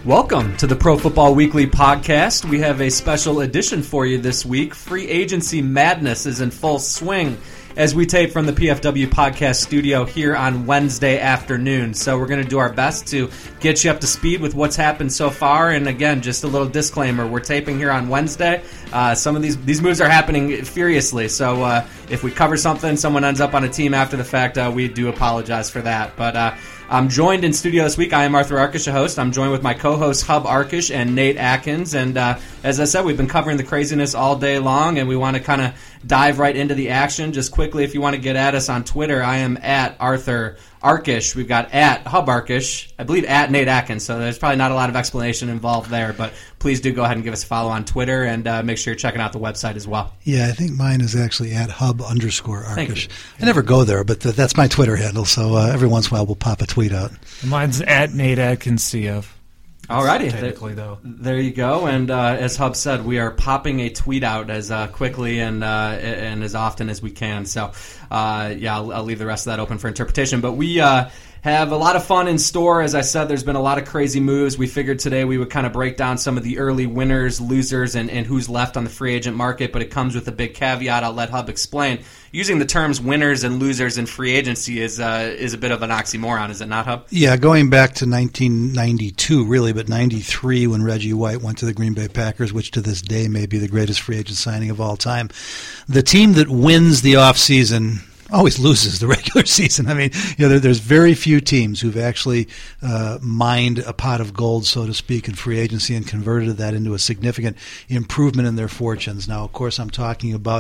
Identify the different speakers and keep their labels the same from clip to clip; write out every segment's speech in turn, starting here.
Speaker 1: Welcome to the Pro Football Weekly podcast. We have a special edition for you this week. Free agency madness is in full swing as we tape from the PFW podcast studio here on Wednesday afternoon. So we're going to do our best to get you up to speed with what's happened so far. And again, just a little disclaimer, we're taping here on Wednesday. Some of these moves are happening furiously. So if we cover something, someone ends up on a team after the fact, we do apologize for that. But I'm joined in studio this week. I am Arthur Arkish, a host. I'm joined with my co-hosts Hub Arkish and Nate Atkins. And as I said, we've been covering the craziness all day long, and we want to kind of dive right into the action. Just quickly, if you want to get at us on Twitter, I am at Arthur Arkish. We've got at Hub Arkish, I believe at Nate Atkins, so there's probably not a lot of explanation involved there, but please do go ahead and give us a follow on Twitter, and make sure you're checking out the website as well.
Speaker 2: Yeah, I think mine is actually at Hub_Arkish. I never go there, but that's my Twitter handle, so every once in a while we'll pop a tweet out.
Speaker 3: Mine's at Nate Atkins CF.
Speaker 1: Alrighty,
Speaker 3: technically though.
Speaker 1: There you go. And as Hub said, we are popping a tweet out as quickly and as often as we can. So I'll leave the rest of that open for interpretation. But we have a lot of fun in store. As I said, there's been a lot of crazy moves. We figured today we would kind of break down some of the early winners, losers, and who's left on the free agent market. But it comes with a big caveat. I'll let Hub explain. Using the terms winners and losers in free agency is a bit of an oxymoron, is it not, Hub?
Speaker 2: Yeah, going back to 1992, really, but 93 when Reggie White went to the Green Bay Packers, which to this day may be the greatest free agent signing of all time. The team that wins the offseason always loses the regular season. I mean, there's very few teams who've actually mined a pot of gold, so to speak, in free agency and converted that into a significant improvement in their fortunes. Now, of course, I'm talking about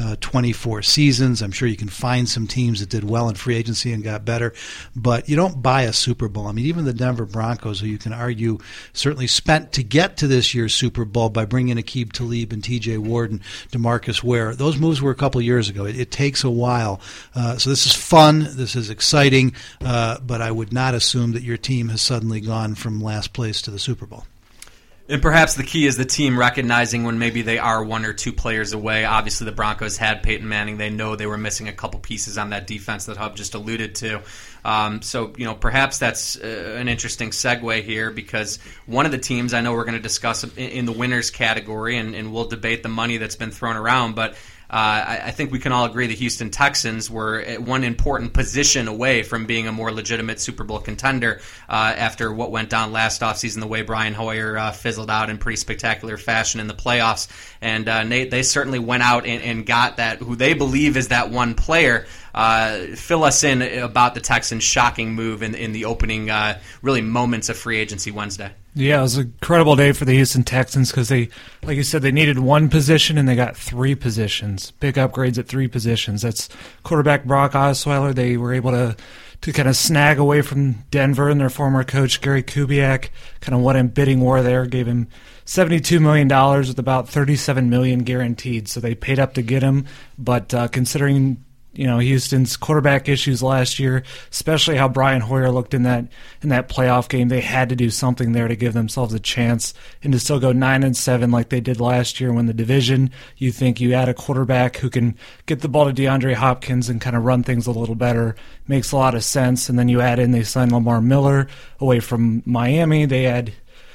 Speaker 2: 24 seasons. I'm sure you can find some teams that did well in free agency and got better, but you don't buy a Super Bowl. I mean, even the Denver Broncos, who you can argue certainly spent to get to this year's Super Bowl by bringing Aqib Talib and T.J. Ward and DeMarcus Ware, those moves were a couple years ago. It takes a while. So this is fun, this is exciting, but I would not assume that your team has suddenly gone from last place to the Super Bowl.
Speaker 1: And perhaps the key is the team recognizing when maybe they are one or two players away. Obviously, the Broncos had Peyton Manning. They know they were missing a couple pieces on that defense that Hub just alluded to. So perhaps that's an interesting segue here, because one of the teams I know we're going to discuss in the winners category, and we'll debate the money that's been thrown around, but I think we can all agree the Houston Texans were at one important position away from being a more legitimate Super Bowl contender after what went down last offseason, the way Brian Hoyer fizzled out in pretty spectacular fashion in the playoffs. And Nate, they certainly went out and got that, who they believe is that one player. Fill us in about the Texans' shocking move in the opening really moments of free agency Wednesday.
Speaker 3: Yeah, it was an incredible day for the Houston Texans because they, like you said, they needed one position and they got three positions. Big upgrades at three positions. That's quarterback Brock Osweiler. They were able to kind of snag away from Denver and their former coach Gary Kubiak. Kind of won a bidding war there. Gave him $72 million with about $37 million guaranteed. So they paid up to get him. But considering Houston's quarterback issues last year, especially how Brian Hoyer looked in that playoff game, they had to do something there to give themselves a chance and to still go 9-7 like they did last year and win the division. You think you add a quarterback who can get the ball to DeAndre Hopkins and kind of run things a little better. Makes a lot of sense. And then you add in, they signed Lamar Miller away from Miami. They had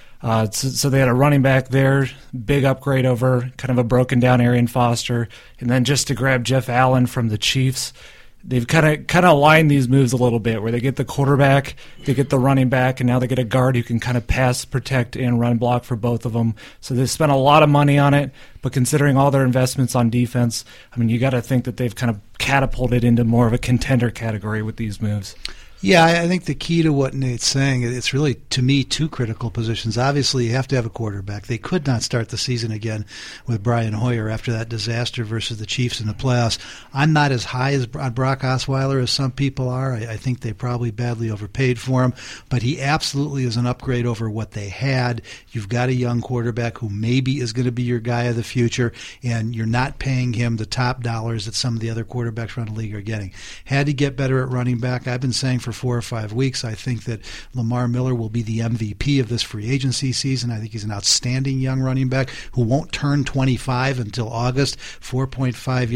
Speaker 3: so they had a running back there, big upgrade over kind of a broken down Arian Foster, and then just to grab Jeff Allen from the Chiefs. They've kind of aligned these moves a little bit, where they get the quarterback, they get the running back, and now they get a guard who can kind of pass, protect, and run block for both of them. So they spent a lot of money on it, but considering all their investments on defense, I mean, you got to think that they've kind of catapulted into more of a contender category with these moves.
Speaker 2: Yeah, I think the key to what Nate's saying, it's really, to me, two critical positions. Obviously, you have to have a quarterback. They could not start the season again with Brian Hoyer after that disaster versus the Chiefs in the playoffs. I'm not as high on Brock Osweiler as some people are. I think they probably badly overpaid for him, but he absolutely is an upgrade over what they had. You've got a young quarterback who maybe is going to be your guy of the future, and you're not paying him the top dollars that some of the other quarterbacks around the league are getting. Had to get better at running back. I've been saying for for 4 or 5 weeks. I think that Lamar Miller will be the MVP of this free agency season. I think he's an outstanding young running back who won't turn 25 until August. 4.5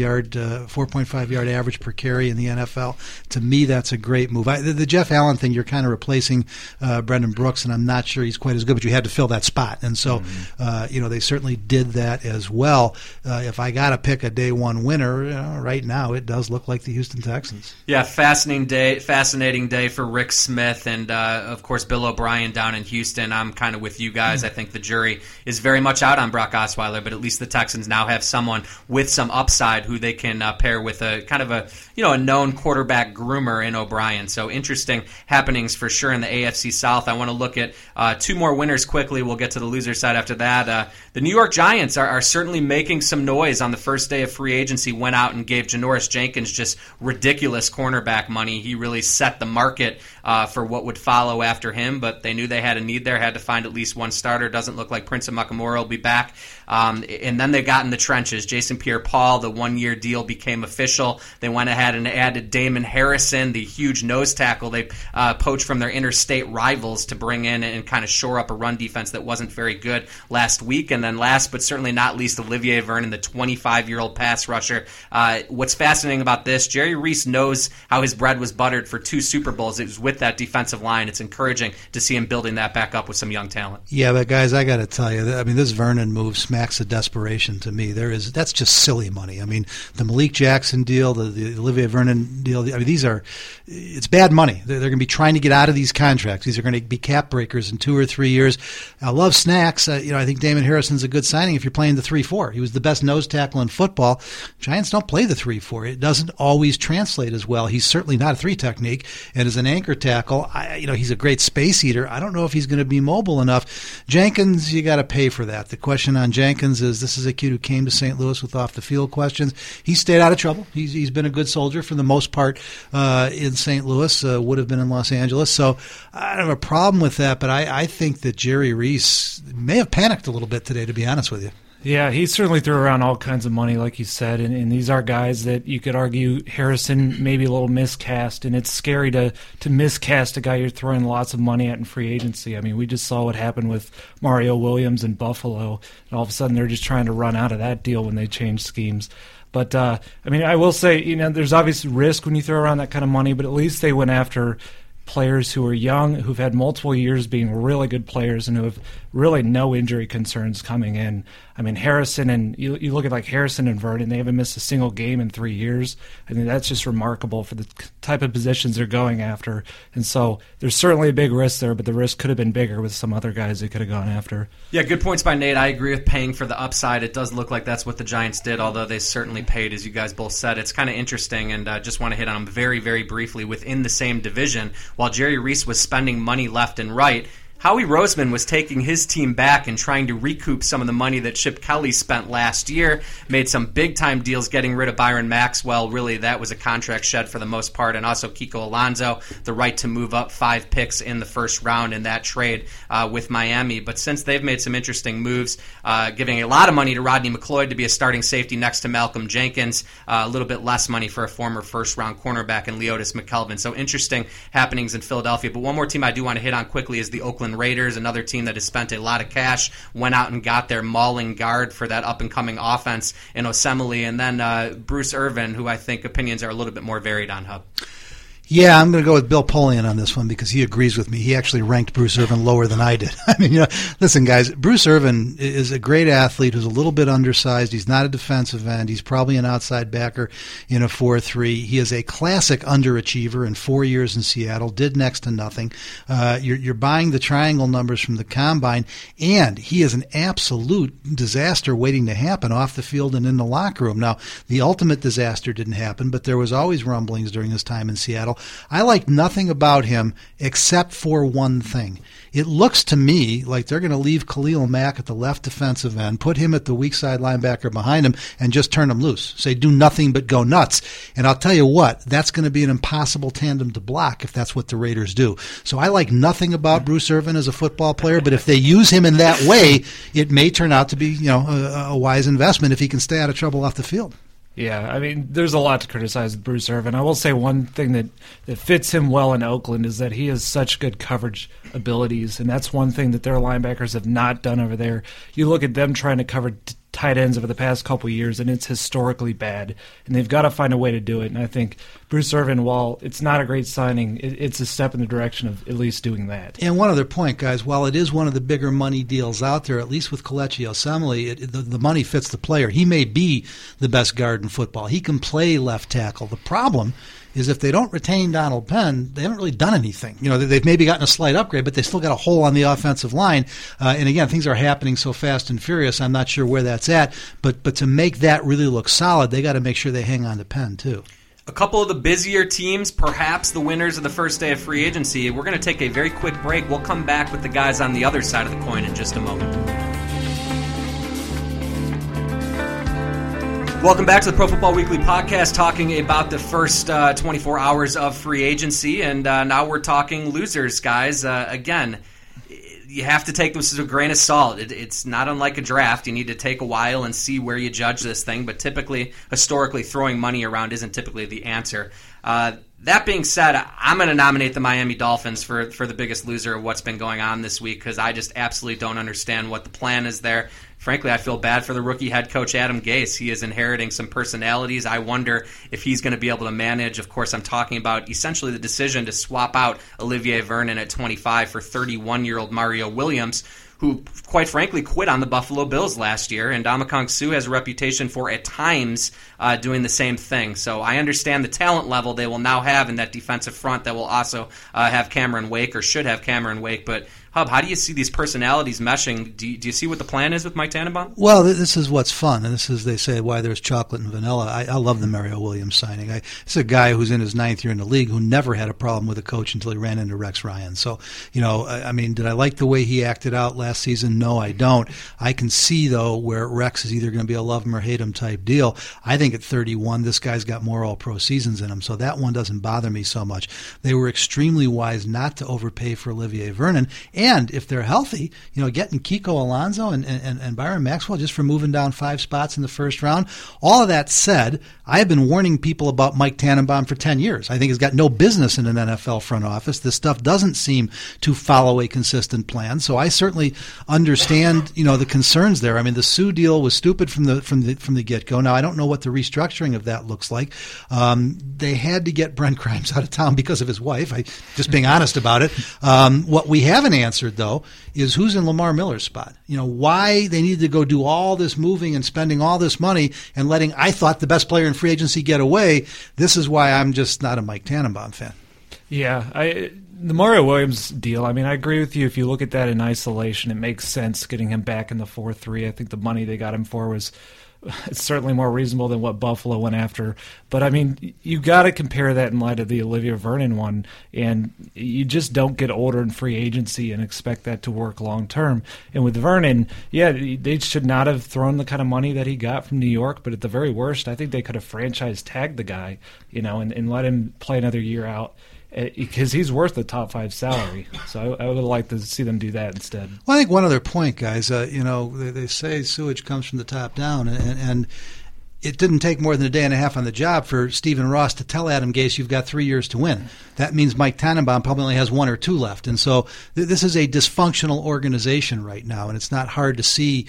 Speaker 2: yard average per carry in the NFL. To me, that's a great move. The Jeff Allen thing, you're kind of replacing Brendan Brooks, and I'm not sure he's quite as good, but you had to fill that spot. And so, they certainly did that as well. If I got to pick a day one winner, right now it does look like the Houston Texans.
Speaker 1: Yeah, fascinating day for Rick Smith and, of course, Bill O'Brien down in Houston. I'm kind of with you guys. I think the jury is very much out on Brock Osweiler, but at least the Texans now have someone with some upside who they can pair with a kind of a known quarterback groomer in O'Brien. So interesting happenings for sure in the AFC South. I want to look at 2 more winners quickly. We'll get to the loser side after that. The New York Giants are certainly making some noise on the first day of free agency. Went out and gave Janoris Jenkins just ridiculous cornerback money. He really set the market for what would follow after him, but they knew they had a need there, had to find at least one starter. Doesn't look like Prince Amukamara will be back. And then they got in the trenches. Jason Pierre-Paul, the 1-year deal became official. They went ahead and added Damon Harrison, the huge nose tackle they poached from their interstate rivals to bring in and kind of shore up a run defense that wasn't very good last week. And then last but certainly not least, Olivier Vernon, the 25-year-old pass rusher. What's fascinating about this, Jerry Reese knows how his bread was buttered for 2 Super Bowls. It was with that defensive line. It's encouraging to see him building that back up with some young talent.
Speaker 2: Yeah, but guys, I got to tell you, this Vernon move smacks of desperation to me. That's just silly money. The Malik Jackson deal, the Olivier Vernon deal, it's bad money. They're going to be trying to get out of these contracts. These are going to be cap breakers in 2 or 3 years. I love snacks. I think Damon Harrison's a good signing if you're playing the 3-4. He was the best nose tackle in football. Giants don't play the 3-4. It doesn't always translate as well. He's certainly not a 3 technique, and as an anchor tackle, he's a great space eater. I don't know if he's going to be mobile enough. Jenkins, you got to pay for that. The question on Jenkins is, this is a kid who came to St. Louis with off-the-field questions. He stayed out of trouble. He's been a good soldier for the most part in St. Louis, would have been in Los Angeles. So I don't have a problem with that, but I think that Jerry Reese may have panicked a little bit today, to be honest with you.
Speaker 3: Yeah, he certainly threw around all kinds of money, like you said, and these are guys that you could argue Harrison maybe a little miscast, and it's scary to miscast a guy you're throwing lots of money at in free agency. We just saw what happened with Mario Williams in Buffalo, and all of a sudden they're just trying to run out of that deal when they change schemes. But, I will say, there's obviously risk when you throw around that kind of money, but at least they went after players who are young, who've had multiple years being really good players, and who have really no injury concerns coming in. Harrison, and you look at Harrison and Vernon, they haven't missed a single game in 3 years. That's just remarkable for the type of positions they're going after. And so there's certainly a big risk there, but the risk could have been bigger with some other guys they could have gone after.
Speaker 1: Yeah, good points by Nate. I agree with paying for the upside. It does look like that's what the Giants did, although they certainly paid, as you guys both said. It's kind of interesting, and just want to hit on them very, very briefly. Within the same division, while Jerry Reese was spending money left and right, Howie Roseman was taking his team back and trying to recoup some of the money that Chip Kelly spent last year, made some big-time deals getting rid of Byron Maxwell. Really, that was a contract shed for the most part, and also Kiko Alonso, the right to move up 5 picks in the first round in that trade with Miami. But since they've made some interesting moves, giving a lot of money to Rodney McLeod to be a starting safety next to Malcolm Jenkins, a little bit less money for a former first-round cornerback in Leotis McKelvin. So interesting happenings in Philadelphia. But one more team I do want to hit on quickly is the Oakland Raiders, another team that has spent a lot of cash, went out and got their mauling guard for that up-and-coming offense in Osemele, and then Bruce Irvin, who I think opinions are a little bit more varied on, Hub.
Speaker 2: Yeah, I'm going to go with Bill Polian on this one because he agrees with me. He actually ranked Bruce Irvin lower than I did. Listen, guys, Bruce Irvin is a great athlete who's a little bit undersized. He's not a defensive end. He's probably an outside backer in a 4-3. He is a classic underachiever in 4 years in Seattle, did next to nothing. You're buying the triangle numbers from the combine, and he is an absolute disaster waiting to happen off the field and in the locker room. Now, the ultimate disaster didn't happen, but there was always rumblings during his time in Seattle. I like nothing about him except for one thing. It looks to me like they're going to leave Khalil Mack at the left defensive end, put him at the weak side linebacker behind him, and just turn him loose. Say, do nothing but go nuts. And I'll tell you what, that's going to be an impossible tandem to block if that's what the Raiders do. So I like nothing about Bruce Irvin as a football player, but if they use him in that way, it may turn out to be a wise investment if he can stay out of trouble off the field.
Speaker 3: Yeah, I mean, there's a lot to criticize with Bruce Irvin. I will say one thing that fits him well in Oakland is that he has such good coverage abilities, and that's one thing that their linebackers have not done over there. You look at them trying to cover tight ends over the past couple of years, and it's historically bad, and they've got to find a way to do it. And I think Bruce Irvin, while it's not a great signing, it's a step in the direction of at least doing that.
Speaker 2: And one other point, guys, while it is one of the bigger money deals out there, at least with Kelechi Osemele, the money fits the player. He may be the best guard in football. He can play left tackle. The problem is if they don't retain Donald Penn, they haven't really done anything. You know, they've maybe gotten a slight upgrade, but they still got a hole on the offensive line. And again, things are happening so fast and furious, I'm not sure where that's at. But to make that really look solid, they got to make sure they hang on to Penn, too.
Speaker 1: A couple of the busier teams, perhaps the winners of the first day of free agency. We're going to take a very quick break. We'll come back with the guys on the other side of the coin in just a moment. Welcome back to the Pro Football Weekly podcast, talking about the first 24 hours of free agency, and now we're talking losers, guys. Again, you have to take this with a grain of salt. It's not unlike a draft. You need to take a while and see where you judge this thing, but typically, historically, throwing money around isn't typically the answer. That being said, I'm going to nominate the Miami Dolphins for the biggest loser of what's been going on this week because I just absolutely don't understand what the plan is there. Frankly, I feel bad for the rookie head coach, Adam Gase. He is inheriting some personalities. I wonder if he's going to be able to manage. Of course, I'm talking about essentially the decision to swap out Olivier Vernon at 25 for 31-year-old Mario Williams, who, quite frankly, quit on the Buffalo Bills last year. And Ndamukong Suh has a reputation for, at times, doing the same thing. So I understand the talent level they will now have in that defensive front that will also have Cameron Wake, or should have Cameron Wake. But Hub, how do you see these personalities meshing? Do you see what the plan is with Mike Tannenbaum?
Speaker 2: Well, this is what's fun, and this is, they say, why there's chocolate and vanilla. I love the Mario Williams signing. It's a guy who's in his 9th year in the league who never had a problem with a coach until he ran into Rex Ryan. So, you know, I mean, did I like the way he acted out last season? No, I don't. I can see, though, where Rex is either going to be a love him or hate him type deal. I think at 31, this guy's got more all-pro seasons in him, so that one doesn't bother me so much. They were extremely wise not to overpay for Olivier Vernon, and if they're healthy, you know, getting Kiko Alonso and Byron Maxwell just for moving down 5 spots in the first round. All of that said, I have been warning people about Mike Tannenbaum for 10 years. I think he's got no business in an NFL front office. This stuff doesn't seem to follow a consistent plan. So I certainly understand, you know, the concerns there. I mean, the Suh deal was stupid from the get-go. Now, I don't know what the restructuring of that looks like. They had to get Brent Grimes out of town because of his wife. Just being honest about it. What we haven't answered, though, is who's in Lamar Miller's spot. You know, why they needed to go do all this moving and spending all this money and letting, I thought, the best player in free agency get away. This is why I'm just not a Mike Tannenbaum fan. Yeah,
Speaker 3: the Mario Williams deal, I mean, I agree with you. If you look at that in isolation, it makes sense getting him back in the 4-3. I think the money they got him for was it's certainly more reasonable than what Buffalo went after. But, I mean, you got to compare that in light of the Olivier Vernon one, and you just don't get older in free agency and expect that to work long term. And with Vernon, yeah, they should not have thrown the kind of money that he got from New York, but at the very worst, I think they could have franchise tagged the guy, you know, and let him play another year out, because he's worth the top 5 salary. So I would like to see them do that instead.
Speaker 2: Well, I think one other point, guys, you know, they say sewage comes from the top down, and it didn't take more than a day and a half on the job for Stephen Ross to tell Adam Gase you've got 3 years to win. That means Mike Tannenbaum probably only has 1 or 2 left. And so this is a dysfunctional organization right now, and it's not hard to see.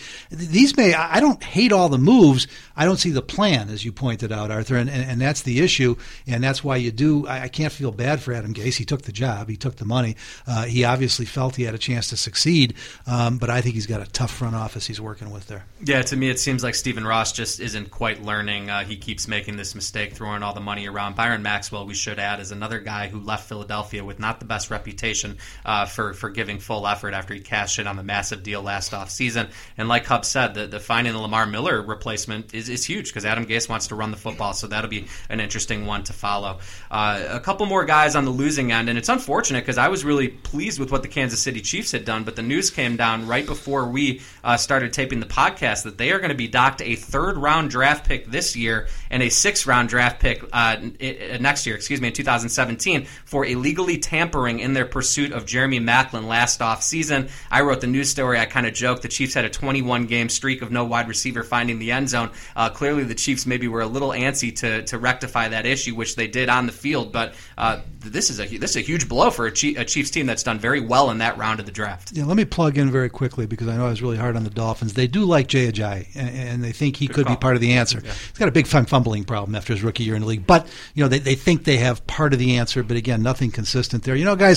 Speaker 2: I don't hate all the moves. I don't see the plan, as you pointed out, Arthur, and that's the issue, and that's why I can't feel bad for Adam Gase. He took the job. He took the money. He obviously felt he had a chance to succeed, but I think he's got a tough front office he's working with there.
Speaker 1: Yeah, to me it seems like Stephen Ross just isn't quite learning. He keeps making this mistake, throwing all the money around. Byron Maxwell, we should add, is another guy who left Philadelphia with not the best reputation for giving full effort after he cashed in on the massive deal last offseason. And like Hub said, the finding the Lamar Miller replacement is huge because Adam Gase wants to run the football, so that'll be an interesting one to follow. A couple more guys on the losing end, and it's unfortunate because I was really pleased with what the Kansas City Chiefs had done, but the news came down right before we started taping the podcast that they are going to be docked a 3rd-round draft pick pick this year and a 6th-round draft pick next year, in 2017, for illegally tampering in their pursuit of Jeremy Maclin last offseason. I wrote the news story. I kind of joked the Chiefs had a 21-game streak of no wide receiver finding the end zone. Clearly, the Chiefs maybe were a little antsy to rectify that issue, which they did on the field. But this is a huge blow for a Chiefs team that's done very well in that round of the draft.
Speaker 2: Yeah, let me plug in very quickly because I know I was really hard on the Dolphins. They do like Jay Ajayi, and they think he could be part of the answer. Yeah. He's got a big fumbling problem after his rookie year in the league, but they think they have part of the answer. But again, nothing consistent there. Guys,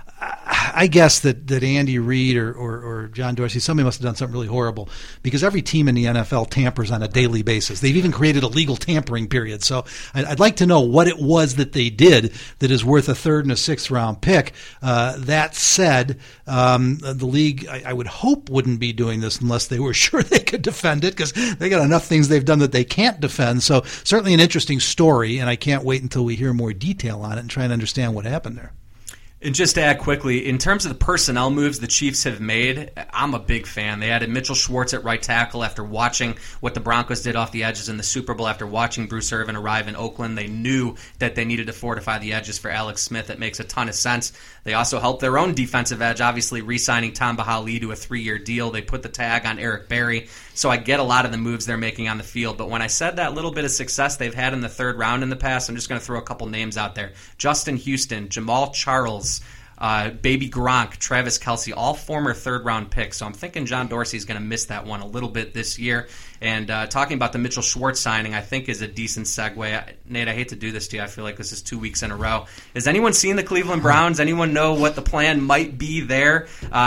Speaker 2: I guess that Andy Reid or John Dorsey, somebody must have done something really horrible because every team in the NFL tampers on a daily basis. They've even created a legal tampering period. So I'd like to know what it was that they did that is worth a 3rd and a 6th round pick. That said, the league, I would hope, wouldn't be doing this unless they were sure they could defend it because they got enough things they've done that they can't defend. So certainly an interesting story, and I can't wait until we hear more detail on it and try and understand what happened there.
Speaker 1: And just to add quickly, in terms of the personnel moves the Chiefs have made, I'm a big fan. They added Mitchell Schwartz at right tackle after watching what the Broncos did off the edges in the Super Bowl, after watching Bruce Irvin arrive in Oakland. They knew that they needed to fortify the edges for Alex Smith. It makes a ton of sense. They also helped their own defensive edge, obviously re-signing Tom Bahali to a 3-year deal. They put the tag on Eric Berry. So I get a lot of the moves they're making on the field. But when I said that little bit of success they've had in the 3rd round in the past, I'm just going to throw a couple names out there. Justin Houston, Jamal Charles, Baby Gronk, Travis Kelce, all former 3rd-round picks. So I'm thinking John Dorsey's going to miss that one a little bit this year. And talking about the Mitchell Schwartz signing, I think is a decent segue. Nate, I hate to do this to you. I feel like this is 2 weeks in a row. Has anyone seen the Cleveland Browns? Anyone know what the plan might be there?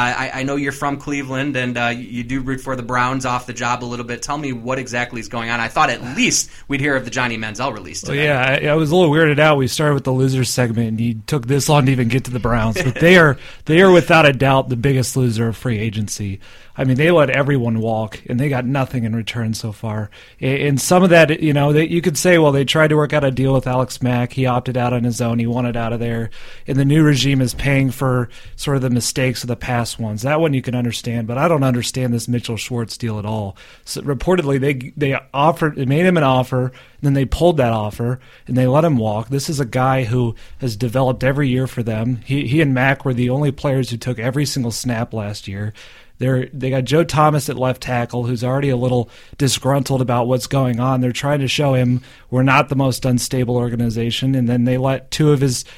Speaker 1: I know you're from Cleveland, and you do root for the Browns off the job a little bit. Tell me what exactly is going on. I thought at least we'd hear of the Johnny Manziel release today.
Speaker 3: Well, yeah, I was a little weirded out. We started with the losers segment, and you took this long to even get to the Browns. But they are without a doubt the biggest loser of free agency. I mean, they let everyone walk, and they got nothing in return so far. And some of that, you could say, well, they tried to work out a deal with Alex Mack. He opted out on his own. He wanted out of there. And the new regime is paying for sort of the mistakes of the past ones. That one you can understand, but I don't understand this Mitchell Schwartz deal at all. So reportedly, they made him an offer, and then they pulled that offer, and they let him walk. This is a guy who has developed every year for them. He and Mack were the only players who took every single snap last year. They got Joe Thomas at left tackle, who's already a little disgruntled about what's going on. They're trying to show him we're not the most unstable organization, and then they let 2 of his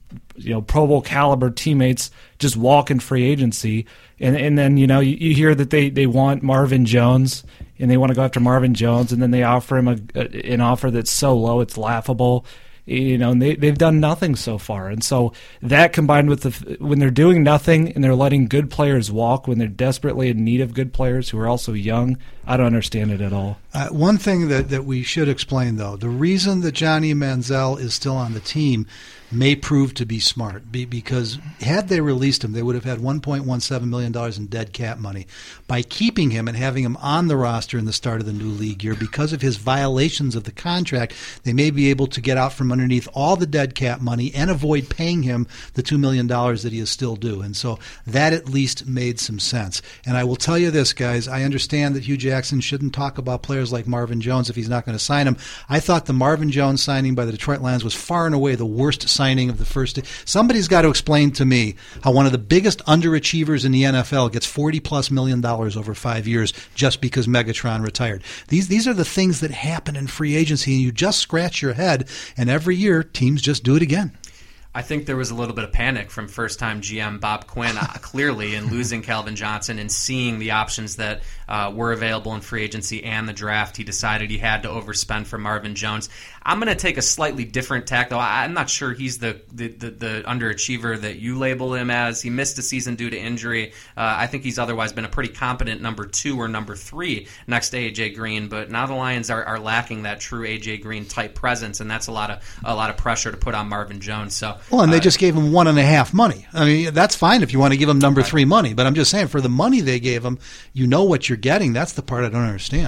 Speaker 3: Pro Bowl caliber teammates just walk in free agency. And then you hear that they want Marvin Jones, and they want to go after Marvin Jones, and then they offer him an offer that's so low it's laughable. And they've done nothing so far. And so that combined with when they're doing nothing and they're letting good players walk when they're desperately in need of good players who are also young, I don't understand it at all.
Speaker 2: One thing that we should explain, though, the reason that Johnny Manziel is still on the team may prove to be smart because had they released him, they would have had $1.17 million in dead cap money. By keeping him and having him on the roster in the start of the new league year, because of his violations of the contract, they may be able to get out from underneath all the dead cap money and avoid paying him the $2 million that he is still due. And so that at least made some sense. And I will tell you this, guys, I understand that Hugh Jackson shouldn't talk about players like Marvin Jones if he's not going to sign him. I thought the Marvin Jones signing by the Detroit Lions was far and away the worst signing of the first day. Somebody's got to explain to me how one of the biggest underachievers in the NFL gets $40+ million over 5 years just because Megatron retired. These are the things that happen in free agency, and you just scratch your head, and every year teams just do it again.
Speaker 1: I think there was a little bit of panic from first-time GM Bob Quinn, clearly, in losing Calvin Johnson and seeing the options that were available in free agency and the draft. He decided he had to overspend for Marvin Jones. I'm going to take a slightly different tack, though. I'm not sure he's the underachiever that you label him as. He missed a season due to injury. I think he's otherwise been a pretty competent number 2 or number 3 next to A.J. Green, but now the Lions are lacking that true A.J. Green type presence, and that's a lot of pressure to put on Marvin Jones. So.
Speaker 2: Well, and they just gave him 1.5 money. I mean, that's fine if you want to give him number 3 money, but I'm just saying for the money they gave him, you know what you're getting. That's the part I don't understand.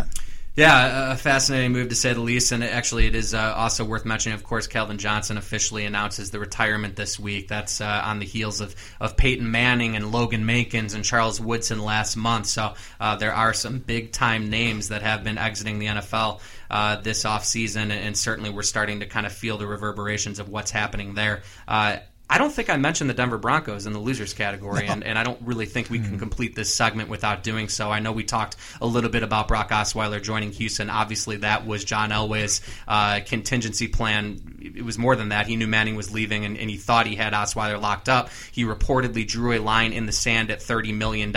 Speaker 1: Yeah, a fascinating move to say the least, and actually it is also worth mentioning, of course, Calvin Johnson officially announces the retirement this week. That's on the heels of Peyton Manning and Logan Mankins and Charles Woodson last month, so there are some big-time names that have been exiting the NFL this offseason, and certainly we're starting to kind of feel the reverberations of what's happening there. I don't think I mentioned the Denver Broncos in the losers category, and I don't really think we can complete this segment without doing so. I know we talked a little bit about Brock Osweiler joining Houston. Obviously, that was John Elway's contingency plan. It was more than that. He knew Manning was leaving, and he thought he had Osweiler locked up. He reportedly drew a line in the sand at $30 million.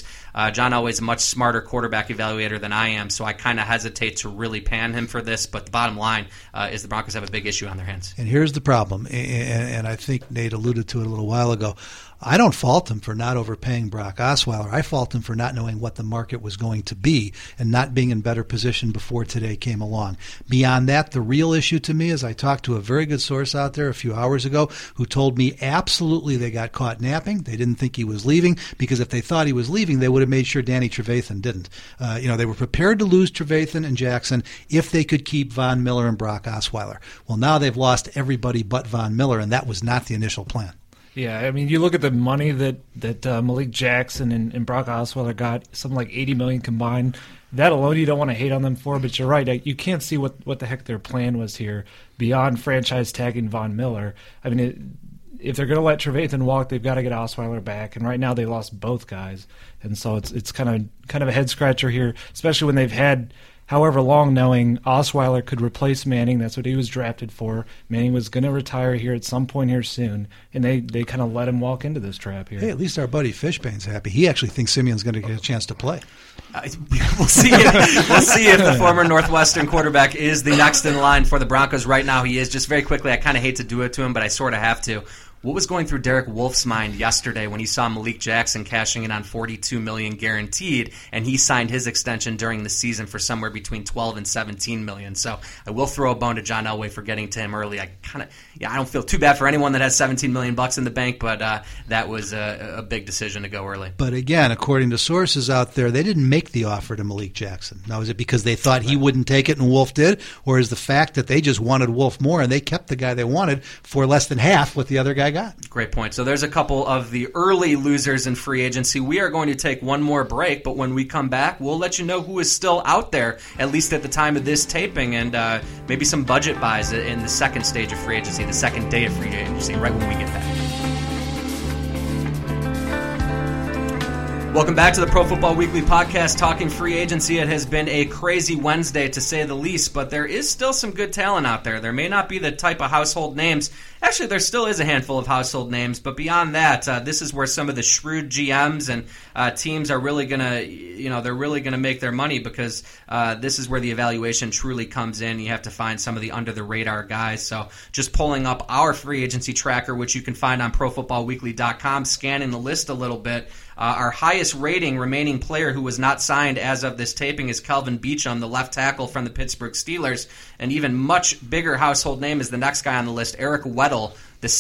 Speaker 1: John Elway's a much smarter quarterback evaluator than I am, so I kind of hesitate to really pan him for this. But the bottom line is the Broncos have a big issue on their hands.
Speaker 2: And here's the problem, and I think Nate alluded to it a little while ago. I don't fault him for not overpaying Brock Osweiler. I fault him for not knowing what the market was going to be and not being in better position before today came along. Beyond that, the real issue to me is I talked to a very good source out there a few hours ago who told me absolutely they got caught napping. They didn't think he was leaving because if they thought he was leaving, they would have made sure Danny Trevathan didn't. They were prepared to lose Trevathan and Jackson if they could keep Von Miller and Brock Osweiler. Well, now they've lost everybody but Von Miller, and that was not the initial plan.
Speaker 3: Yeah, I mean, you look at the money that Malik Jackson and Brock Osweiler got, something like $80 million combined. That alone you don't want to hate on them for, but you're right. You can't see what the heck their plan was here beyond franchise tagging Von Miller. I mean, if they're going to let Trevathan walk, they've got to get Osweiler back, and right now they lost both guys, and so it's kind of a head scratcher here, especially when they've had however long knowing Osweiler could replace Manning. That's what he was drafted for. Manning was going to retire here at some point here soon, and they kind of let him walk into this trap here.
Speaker 2: Hey, at least our buddy Fishbane's happy. He actually thinks Simeon's going to get a chance to play.
Speaker 1: We'll see if the former Northwestern quarterback is the next in line for the Broncos. Right now he is. Just very quickly, I kind of hate to do it to him, but I sort of have to. What was going through Derek Wolf's mind yesterday when he saw Malik Jackson cashing in on $42 million guaranteed, and he signed his extension during the season for somewhere between $12 and $17 million? So I will throw a bone to John Elway for getting to him early. I don't feel too bad for anyone that has $17 million in the bank, but that was a big decision to go early.
Speaker 2: But again, according to sources out there, they didn't make the offer to Malik Jackson. Now, is it because they thought he wouldn't take it and Wolf did, or is the fact that they just wanted Wolf more and they kept the guy they wanted for less than half what the other guy got?
Speaker 1: Great point. So there's a couple of the early losers in free agency. We are going to take one more break, but when we come back, we'll let you know who is still out there, at least at the time of this taping, and maybe some budget buys in the second stage of free agency, the second day of free agency, right when we get back. Welcome back to the Pro Football Weekly podcast, talking free agency. It has been a crazy Wednesday, to say the least, but there is still some good talent out there. There may not be the type of household names. Actually, there still is a handful of household names, but beyond that, this is where some of the shrewd GMs and teams are really going to, they're really going to make their money, because this is where the evaluation truly comes in. You have to find some of the under-the-radar guys. So just pulling up our free agency tracker, which you can find on ProFootballWeekly.com, scanning the list a little bit. Our highest rating remaining player who was not signed as of this taping is Kelvin Beachum, the left tackle from the Pittsburgh Steelers. An even much bigger household name is the next guy on the list, Eric Weddle,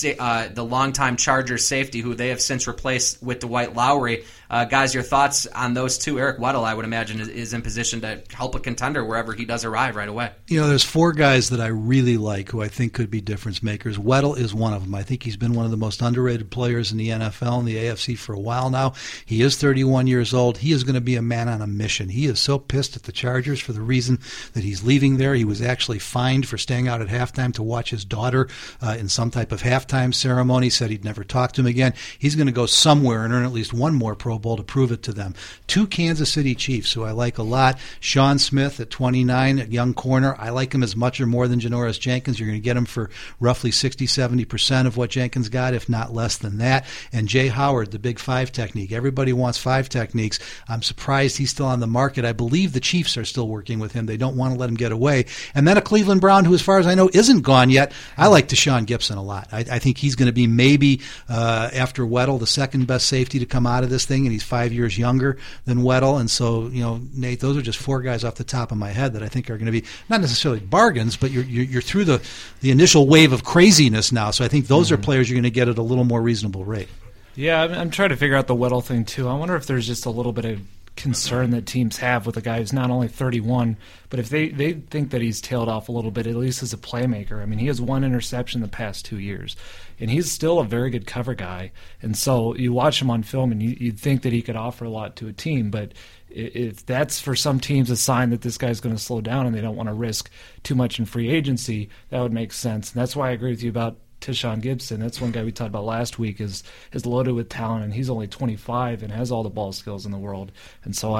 Speaker 1: the longtime Chargers safety, who they have since replaced with Dwight Lowry. Guys, your thoughts on those two? Eric Weddle, I would imagine, is in position to help a contender wherever he does arrive right away.
Speaker 2: There's four guys that I really like who I think could be difference makers. Weddle is one of them. I think he's been one of the most underrated players in the NFL and the AFC for a while now. He is 31 years old. He is going to be a man on a mission. He is so pissed at the Chargers for the reason that he's leaving there. He was actually fined for staying out at halftime to watch his daughter in some type of halftime ceremony. Said he'd never talk to him again. He's going to go somewhere and earn at least one more Pro Bowl to prove it to them. Two Kansas City Chiefs, who I like a lot. Sean Smith at 29, a young corner. I like him as much or more than Janoris Jenkins. You're going to get him for roughly 60-70% of what Jenkins got, if not less than that. And Jay Howard, the big five technique. Everybody wants five techniques. I'm surprised he's still on the market. I believe the Chiefs are still working with him. They don't want to let him get away. And then a Cleveland Brown who, as far as I know, isn't gone yet. I like Deshaun Gibson a lot. I think he's going to be maybe, after Weddle, the second best safety to come out of this thing, and he's 5 years younger than Weddle. And so, Nate, those are just four guys off the top of my head that I think are going to be not necessarily bargains, but you're through the initial wave of craziness now. So I think those are players you're going to get at a little more reasonable rate.
Speaker 3: Yeah, I'm trying to figure out the Weddle thing, too. I wonder if there's just a little bit of concern that teams have with a guy who's not only 31, but if they think that he's tailed off a little bit, at least as a playmaker. I mean, he has one interception the past 2 years, and he's still a very good cover guy. And so you watch him on film, and you'd think that he could offer a lot to a team, but if that's for some teams a sign that this guy's going to slow down and they don't want to risk too much in free agency, that would make sense. And that's why I agree with you about Tishawn Gibson. That's one guy we talked about last week is loaded with talent, and he's only 25 and has all the ball skills in the world. And so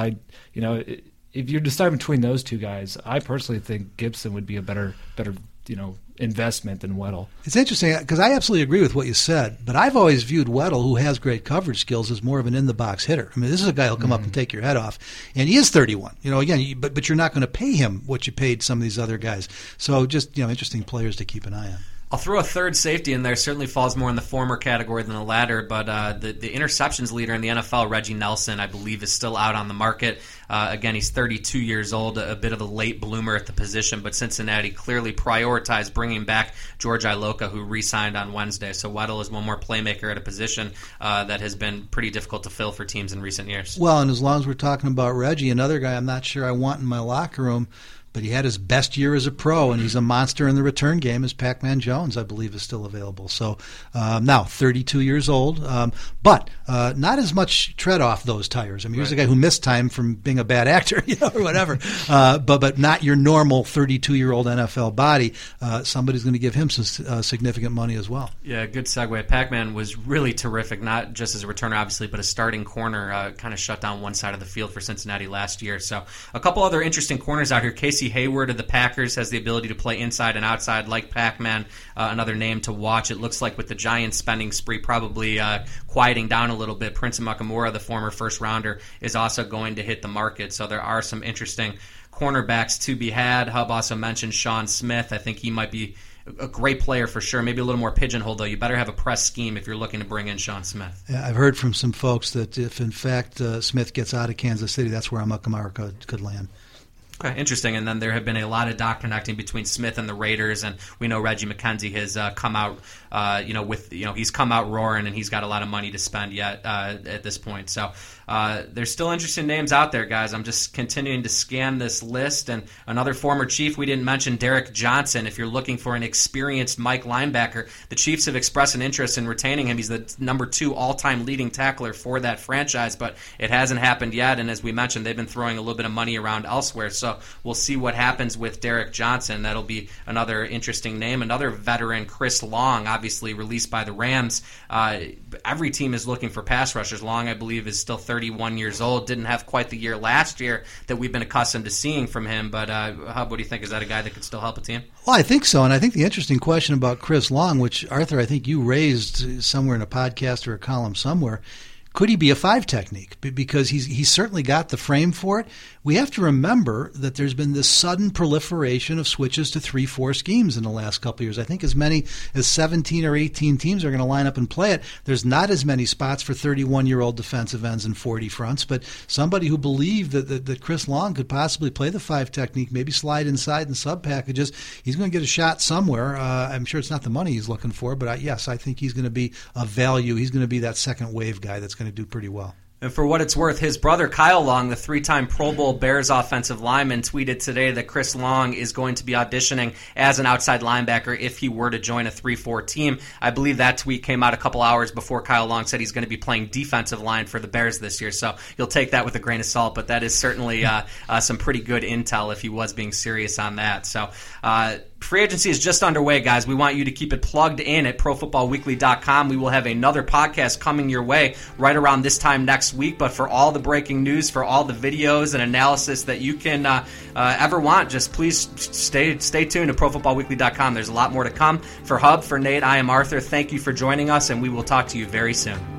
Speaker 3: if you're deciding between those two guys, I personally think Gibson would be a better investment than Weddle.
Speaker 2: It's interesting because I absolutely agree with what you said, but I've always viewed Weddle, who has great coverage skills, as more of an in-the-box hitter. I mean, this is a guy who'll come up and take your head off, and he is 31. But you're not going to pay him what you paid some of these other guys. So just interesting players to keep an eye on.
Speaker 1: I'll throw a third safety in there. Certainly falls more in the former category than the latter, but the interceptions leader in the NFL, Reggie Nelson, I believe, is still out on the market. Again, he's 32 years old, a bit of a late bloomer at the position, but Cincinnati clearly prioritized bringing back George Iloka, who re-signed on Wednesday. So Weddle is one more playmaker at a position that has been pretty difficult to fill for teams in recent years.
Speaker 2: Well, and as long as we're talking about Reggie, another guy I'm not sure I want in my locker room, but he had his best year as a pro, and he's a monster in the return game, as Pac-Man Jones, I believe, is still available. So now 32 years old, but not as much tread off those tires. I mean, here's a guy who missed time from being a bad actor, or whatever, but not your normal 32-year-old NFL body. Somebody's going to give him some significant money as well.
Speaker 1: Yeah, good segue. Pac-Man was really terrific, not just as a returner, obviously, but a starting corner. Kind of shut down one side of the field for Cincinnati last year. So a couple other interesting corners out here. Casey Hayward of the Packers has the ability to play inside and outside like Pac-Man, another name to watch. It looks like with the Giants spending spree probably quieting down a little bit, Prince Amukamara, the former first-rounder, is also going to hit the market. So there are some interesting cornerbacks to be had. Hub also mentioned Sean Smith. I think he might be a great player for sure. Maybe a little more pigeonholed, though. You better have a press scheme if you're looking to bring in Sean Smith.
Speaker 2: Yeah, I've heard from some folks that if, in fact, Smith gets out of Kansas City, that's where Amukamara could land.
Speaker 1: Okay, interesting. And then there have been a lot of dot connecting between Smith and the Raiders, and we know Reggie McKenzie has come out, he's come out roaring, and he's got a lot of money to spend yet at this point. So there's still interesting names out there, guys. I'm just continuing to scan this list. And another former Chief we didn't mention, Derek Johnson. If you're looking for an experienced Mike linebacker, the Chiefs have expressed an interest in retaining him. He's the number 2 all-time leading tackler for that franchise, but it hasn't happened yet. And as we mentioned, they've been throwing a little bit of money around elsewhere. So we'll see what happens with Derek Johnson. That'll be another interesting name. Another veteran, Chris Long, obviously released by the Rams. Every team is looking for pass rushers. Long, I believe, is still 31 years old. Didn't have quite the year last year that we've been accustomed to seeing from him. But Hub, what do you think? Is that a guy that could still help a team?
Speaker 2: Well, I think so. And I think the interesting question about Chris Long, which, Arthur, I think you raised somewhere in a podcast or a column somewhere, could he be a 5 technique? Because he's certainly got the frame for it. We have to remember that there's been this sudden proliferation of switches to 3-4 schemes in the last couple of years. I think as many as 17 or 18 teams are going to line up and play it. There's not as many spots for 31-year-old defensive ends and 40 fronts, but somebody who believed that Chris Long could possibly play the 5 technique, maybe slide inside in sub packages, he's going to get a shot somewhere. I'm sure it's not the money he's looking for, but yes, I think he's going to be a value. He's going to be that second wave guy that's going to do pretty well.
Speaker 1: And for what it's worth, his brother Kyle Long, the 3-time Pro Bowl Bears offensive lineman, tweeted today that Chris Long is going to be auditioning as an outside linebacker if he were to join a 3-4 team. I believe that tweet came out a couple hours before Kyle Long said he's going to be playing defensive line for the Bears this year. So you'll take that with a grain of salt, but that is certainly some pretty good intel if he was being serious on that. So free agency is just underway, guys. We want you to keep it plugged in at ProFootballWeekly.com. We will have another podcast coming your way right around this time next week. But for all the breaking news, for all the videos and analysis that you can ever want, just please stay tuned to ProFootballWeekly.com. There's a lot more to come. For Hub, for Nate, I am Arthur. Thank you for joining us, and we will talk to you very soon.